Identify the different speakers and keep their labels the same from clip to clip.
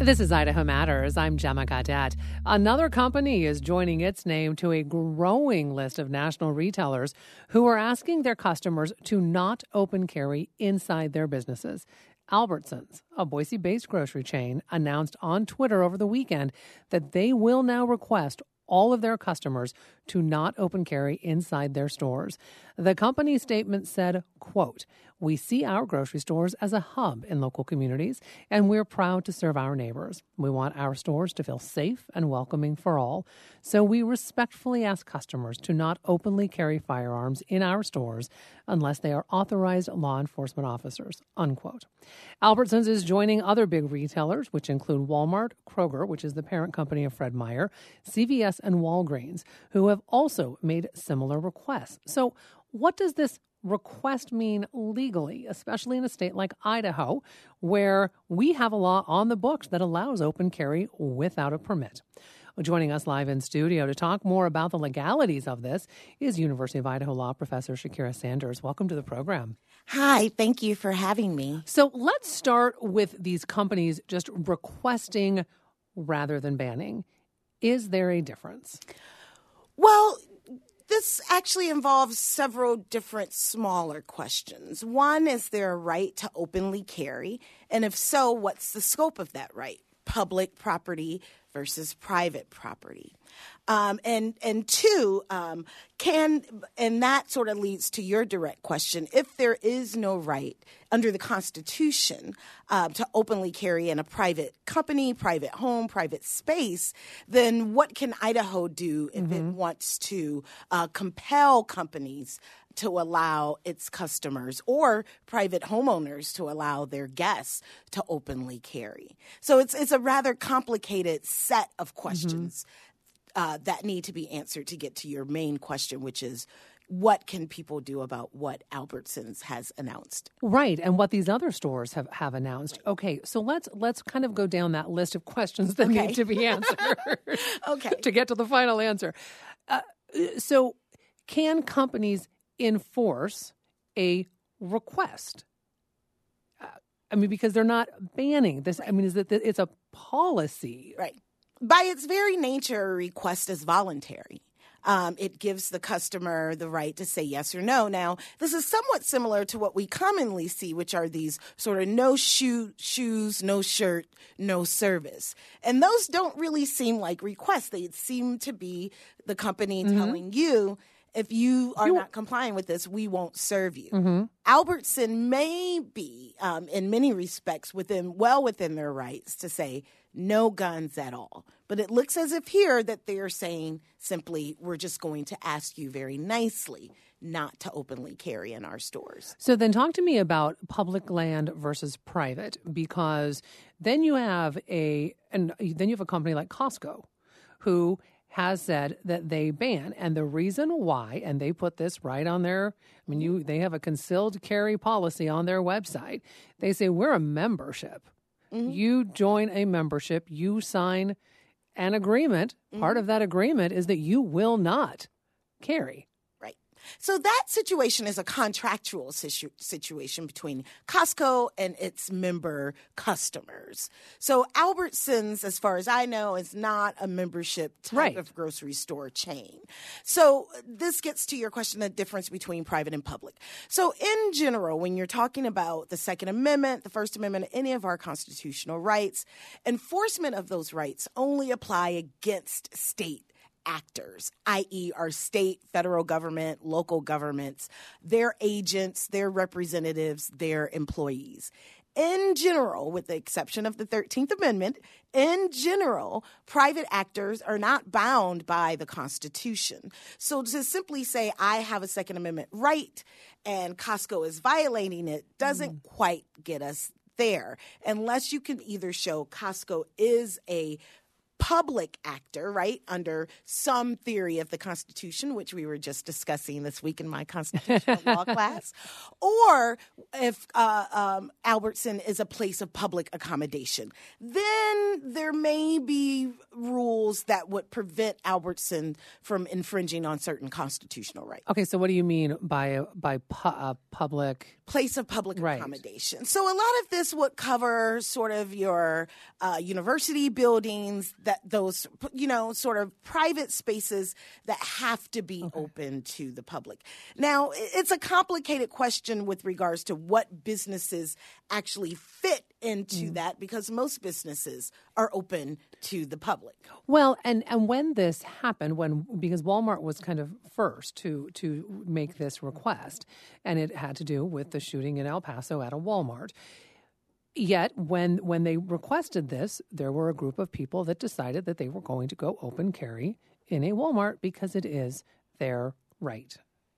Speaker 1: This is Idaho Matters. I'm Gemma Gadet. Another company is joining its name to a growing list of national retailers who are asking their customers to not open carry inside their businesses. Albertsons, a Boise-based grocery chain, announced on Twitter over the weekend that they will now request all of their customers to not open carry inside their stores. The company's statement said, quote, "We see our grocery stores as a hub in local communities, and we're proud to serve our neighbors. We want our stores to feel safe and welcoming for all. So we respectfully ask customers to not openly carry firearms in our stores unless they are authorized law enforcement officers," unquote. Albertsons is joining other big retailers, which include Walmart, Kroger, which is the parent company of Fred Meyer, CVS, and Walgreens, who have also made similar requests. So what does this request mean legally, especially in a state like Idaho, where we have a law on the books that allows open carry without a permit? Joining us live in studio to talk more about the legalities of this is University of Idaho law professor Shakira Sanders. Welcome to the program.
Speaker 2: Hi, thank you for having me.
Speaker 1: So let's start with these companies just requesting rather than banning. Is there a difference?
Speaker 2: Well, this actually involves several different smaller questions. One, is there a right to openly carry? And if so, what's the scope of that right? Public property versus private property. And two, and that sort of leads to your direct question. If there is no right under the Constitution to openly carry in a private company, private home, private space, then what can Idaho do if it wants to compel companies to allow its customers or private homeowners to allow their guests to openly carry? So it's a rather complicated set of questions that need to be answered to get to your main question, which is, what can people do about what Albertsons has announced?
Speaker 1: Right, and what these other stores have announced. Okay, so let's kind of go down that list of questions that need to be answered to get to the final answer. So can companies enforce a request? I mean, because they're not banning this. Right. I mean, is that it's a policy?
Speaker 2: Right. By its very nature, a request is voluntary. It gives the customer the right to say yes or no. Now, this is somewhat similar to what we commonly see, which are these sort of no shoes, no shirt, no service. And those don't really seem like requests. They seem to be the company telling you, if you are not complying with this, we won't serve you. Albertson may be, in many respects, within their rights to say no guns at all. But it looks as if here that they are saying simply, we're just going to ask you very nicely not to openly carry in our stores.
Speaker 1: So then talk to me about public land versus private, because then you have a company like Costco who has said that they ban. And the reason why, and they put this right on their, they have a concealed carry policy on their website. They say, we're a membership. You join a membership, you sign an agreement. Part of that agreement is that you will not carry.
Speaker 2: Right. So that situation is a contractual situation between Costco and its member customers. So Albertsons, as far as I know, is not a membership type of grocery store chain. So this gets to your question, the difference between private and public. So in general, when you're talking about the Second Amendment, the First Amendment, any of our constitutional rights, enforcement of those rights only apply against state actors, i.e. our state, federal government, local governments, their agents, their representatives, their employees. In general, with the exception of the 13th Amendment, in general, private actors are not bound by the Constitution. So to simply say, I have a Second Amendment right and Costco is violating it doesn't quite get us there, unless you can either show Costco is a public actor, right, under some theory of the Constitution, which we were just discussing this week in my constitutional law class, or if Albertson is a place of public accommodation. Then there may be rules that would prevent Albertson from infringing on certain constitutional rights.
Speaker 1: Okay, so what do you mean by public
Speaker 2: place of public
Speaker 1: Right.
Speaker 2: accommodation. So a lot of this would cover sort of your university buildings, that those, sort of private spaces that have to be open to the public. Now, it's a complicated question with regards to what businesses actually fit into that, because most businesses are open to the public.
Speaker 1: Well, and when this happened, because Walmart was kind of first to make this request, and it had to do with the shooting in El Paso at a Walmart. Yet, when they requested this, there were a group of people that decided that they were going to go open carry in a Walmart because it is their right.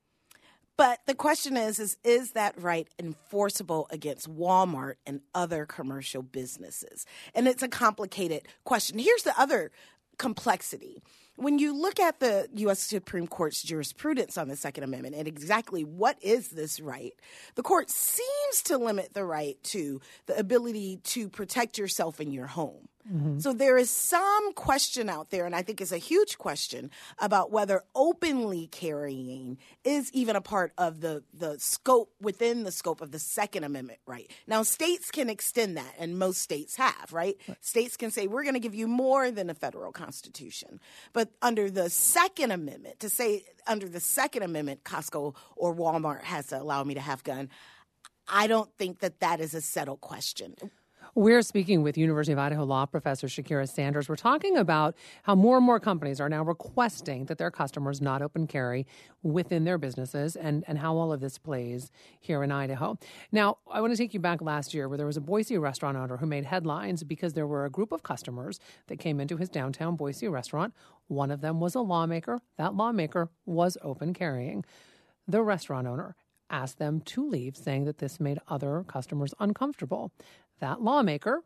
Speaker 2: But the question is that right enforceable against Walmart and other commercial businesses? And it's a complicated question. Here's the other complexity. When you look at the U.S. Supreme Court's jurisprudence on the Second Amendment and exactly what is this right, the court seems to limit the right to the ability to protect yourself in your home. Mm-hmm. So there is some question out there, and I think it's a huge question, about whether openly carrying is even a part of the scope, within the scope of the Second Amendment right. Now, states can extend that, and most states have, right? States can say, we're going to give you more than the federal Constitution. But under the Second Amendment, to say under the Second Amendment, Costco or Walmart has to allow me to have gun, I don't think that is a settled question.
Speaker 1: We're speaking with University of Idaho law professor Shakira Sanders. We're talking about how more and more companies are now requesting that their customers not open carry within their businesses, and how all of this plays here in Idaho. Now, I want to take you back last year where there was a Boise restaurant owner who made headlines because there were a group of customers that came into his downtown Boise restaurant. One of them was a lawmaker. That lawmaker was open carrying. The restaurant owner asked them to leave, saying that this made other customers uncomfortable. That lawmaker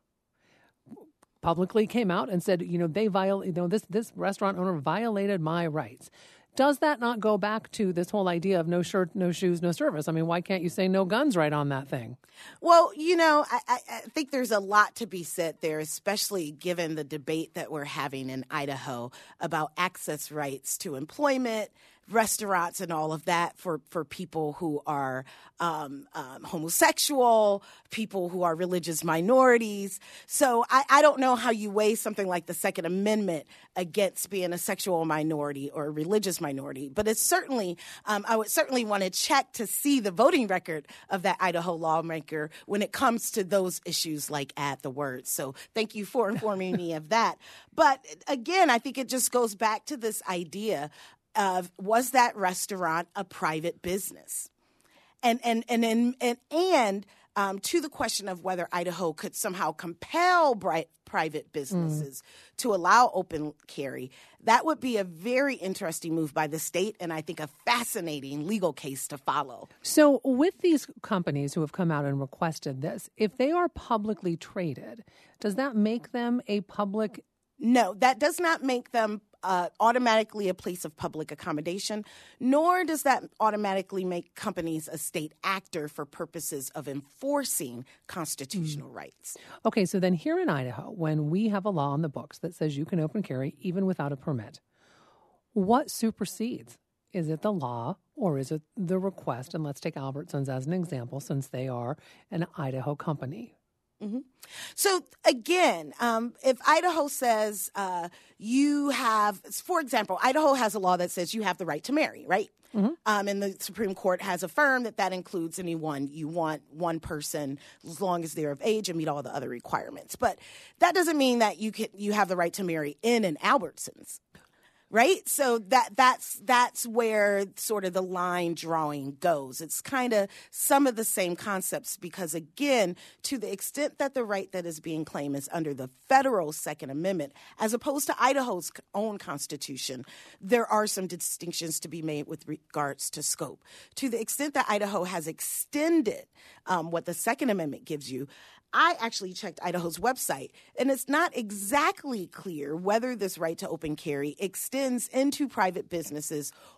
Speaker 1: publicly came out and said, this restaurant owner violated my rights. Does that not go back to this whole idea of no shirt, no shoes, no service? I mean, why can't you say no guns right on that thing?
Speaker 2: Well, I think there's a lot to be said there, especially given the debate that we're having in Idaho about access rights to employment, restaurants, and all of that for people who are homosexual, people who are religious minorities. So I don't know how you weigh something like the Second Amendment against being a sexual minority or a religious minority. But it's certainly, I would certainly want to check to see the voting record of that Idaho lawmaker when it comes to those issues like add the words. So thank you for informing me of that. But again, I think it just goes back to this idea of, was that restaurant a private business? And to the question of whether Idaho could somehow compel private businesses to allow open carry, that would be a very interesting move by the state, and I think a fascinating legal case to follow.
Speaker 1: So with these companies who have come out and requested this, if they are publicly traded, does that make them a public?
Speaker 2: No, that does not make them automatically a place of public accommodation, nor does that automatically make companies a state actor for purposes of enforcing constitutional rights.
Speaker 1: Okay, so then here in Idaho, when we have a law on the books that says you can open carry even without a permit, what supersedes? Is it the law or is it the request? And let's take Albertsons as an example, since they are an Idaho company.
Speaker 2: Mm-hmm. So again, if Idaho says you have, for example, Idaho has a law that says you have the right to marry, right? Mm-hmm. And the Supreme Court has affirmed that includes anyone you want, one person, as long as they're of age and meet all the other requirements. But that doesn't mean that you have the right to marry in an Albertsons. Right? So that's where sort of the line drawing goes. It's kind of some of the same concepts because, again, to the extent that the right that is being claimed is under the federal Second Amendment, as opposed to Idaho's own constitution, there are some distinctions to be made with regards to scope. To the extent that Idaho has extended what the Second Amendment gives you, I actually checked Idaho's website, and it's not exactly clear whether this right to open carry extends into private businesses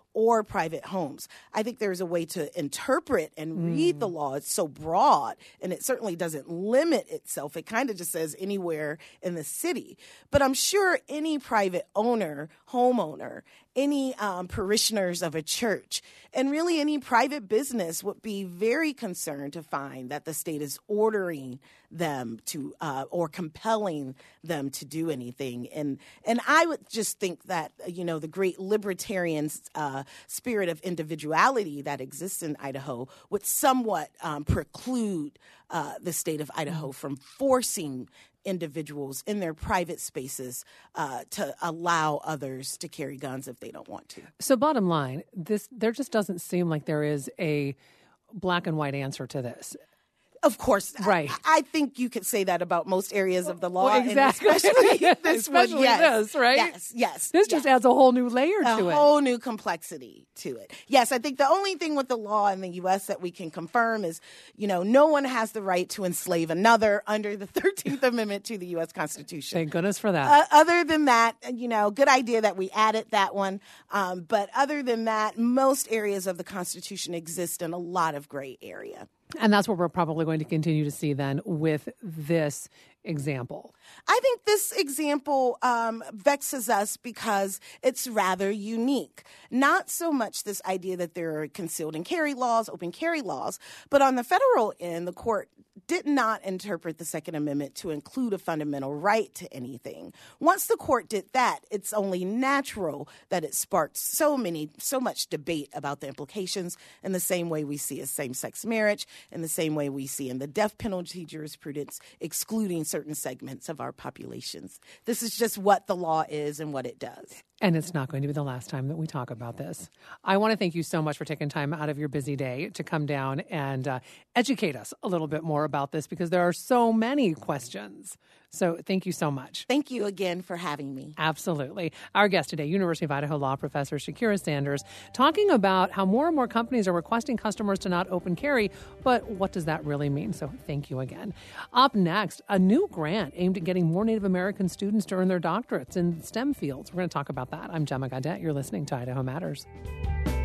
Speaker 2: or private homes. I think there's a way to interpret and read the law. It's so broad, and it certainly doesn't limit itself. It kind of just says anywhere in the city. But I'm sure any private owner, homeowner, any parishioners of a church, and really any private business would be very concerned to find that the state is ordering them to or compelling them to do anything. And I would just think that, the great libertarian spirit of individuality that exists in Idaho would somewhat preclude the state of Idaho from forcing individuals in their private spaces to allow others to carry guns if they don't want to.
Speaker 1: So bottom line, there just doesn't seem like there is a black and white answer to this.
Speaker 2: Of course.
Speaker 1: Right.
Speaker 2: I think you could say that about most areas of the law.
Speaker 1: Well, exactly.
Speaker 2: And especially this
Speaker 1: especially
Speaker 2: one. Yes.
Speaker 1: This, right?
Speaker 2: Yes.
Speaker 1: This just adds a whole new layer to it.
Speaker 2: A whole new complexity to it. Yes, I think the only thing with the law in the U.S. that we can confirm is, no one has the right to enslave another under the 13th Amendment to the U.S. Constitution.
Speaker 1: Thank goodness for that.
Speaker 2: Other than that, good idea that we added that one. But other than that, most areas of the Constitution exist in a lot of gray area.
Speaker 1: And that's what we're probably going to continue to see then with this example.
Speaker 2: I think this example vexes us because it's rather unique. Not so much this idea that there are concealed and carry laws, open carry laws, but on the federal end, the court did not interpret the Second Amendment to include a fundamental right to anything. Once the court did that, it's only natural that it sparked so much debate about the implications in the same way we see as same-sex marriage, in the same way we see in the death penalty jurisprudence, excluding certain segments of our populations. This is just what the law is and what it does.
Speaker 1: And it's not going to be the last time that we talk about this. I want to thank you so much for taking time out of your busy day to come down and educate us a little bit more about this because there are so many questions. So thank you so much.
Speaker 2: Thank you again for having me.
Speaker 1: Absolutely. Our guest today, University of Idaho law professor Shakira Sanders, talking about how more and more companies are requesting customers to not open carry, but what does that really mean? So thank you again. Up next, a new grant aimed at getting more Native American students to earn their doctorates in STEM fields. We're going to talk about that. I'm Gemma Gaudette. You're listening to Idaho Matters.